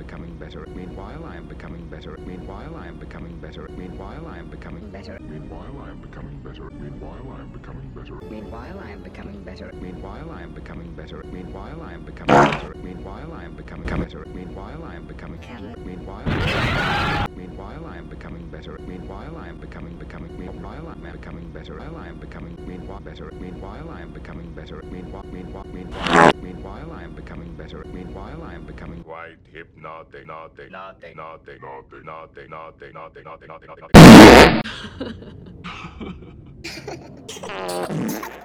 becoming better. Meanwhile, I am becoming better. Meanwhile, I am becoming better. Meanwhile, I am becoming better. Meanwhile, I am becoming better. Meanwhile, I am becoming better. Meanwhile, I am becoming better. Meanwhile, I am becoming better. Meanwhile, I am becoming better. Meanwhile, I am becoming better. Meanwhile, I am becoming better. Meanwhile, meanwhile, I am becoming better. Meanwhile, I am becoming Meanwhile, I am becoming better. Meanwhile, I am becoming meanwhile better. Meanwhile, I am becoming better. Meanwhile, I am becoming better. Meanwhile, I am becoming Quite hypnotic, nothing, nothing, nothing, nothing, nothing, nothing, nothing, nothing, nothing, nothing.